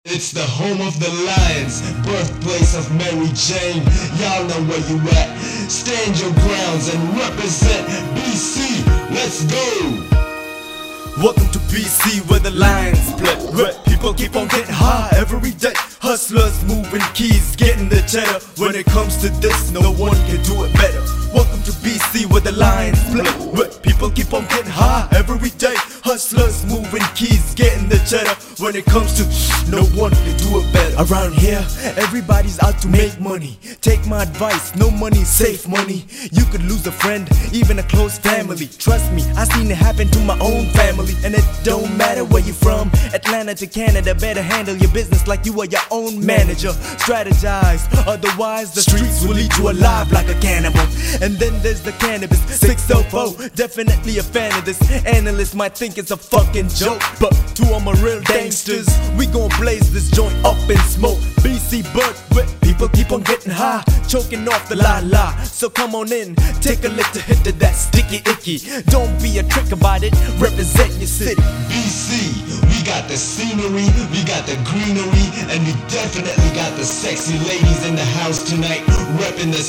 It's the home of the Lions, birthplace of Mary Jane. Y'all know where you at. Stand your grounds and represent BC. Let's go. Welcome to BC where the Lions play, where people keep on getting high every day. Hustlers moving keys, getting the cheddar. When it comes to this, no one can do it better. Welcome to BC where the Lions play, where people keep on getting high every day. Hustlers moving keys, getting the cheddar. When it comes to no one can do it better. Around here, everybody's out to make money. Take my advice, no money, safe money. You could lose a friend, even a close family. Trust me, I seen it happen to my own family. And it don't matter where you're from, Atlanta to Canada, better handle your business like you are your own manager. Strategize, otherwise the streets will eat you alive like a cannibal. And then there's the cannabis 604, definitely a fan of this. Analysts might think it's a fucking joke, but to all my real gangsters, we gon' blaze this joint up in smoke. BC bird, where people keep on getting high, choking off the la-la. So come on in, take a lick to hit to that sticky icky. Don't be a trick about it, represent your city. BC, we got the scenery, we got the greenery, and we definitely got the sexy ladies in the house tonight, reppin' the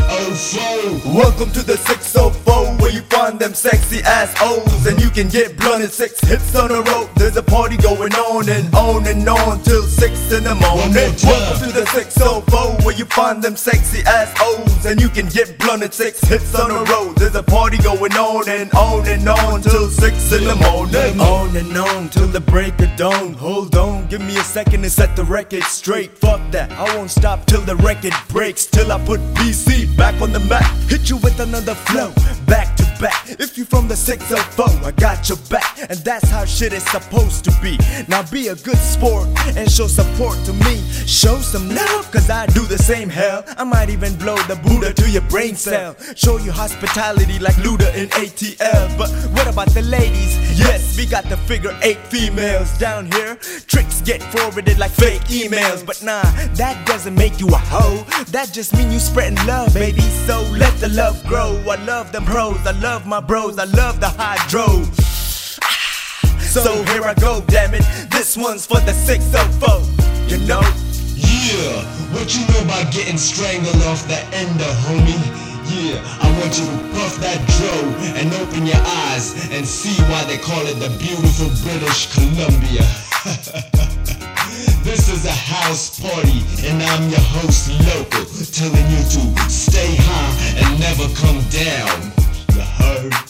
604. Welcome to the 604, where you find them sexy ass O's, and you can get blunted 6 hits on a road. There's a party going on and on and on till 6 in the morning. Welcome to the 604, where you find them sexy ass O's, and you can get blunted 6 hits on a road. There's a party going on and on and on till 6 in the morning. On and on till the break of dawn. Hold on, give me a second to set the record straight. Fuck that, I won't stop till the record breaks, till I put BC back on the map. Hit you with another flow, back to back. If you from the 604, I got your back, and that's how shit is supposed to be. Now be a good sport and show support to me. Show some love, cause I do the same. Hell, I might even blow the Buddha to your brain cell. Show you hospitality like Luda in ATL. But what about the ladies? Yes, we got the figure 8 females down here. Tricks get forwarded like fake emails. But nah, that doesn't make you a hoe. That just mean you spreading love, baby. So let the love grow. I love them pros, I love my bros, I love the hydro. So here I go, damn it. This one's for the 604, you know? Yeah, what you know about getting strangled off the ender, homie? Yeah, I want you to puff that dro and open your eyes and see why they call it the beautiful British Columbia. This is a house party and I'm your host local, telling you to stay high and never come down. You heard?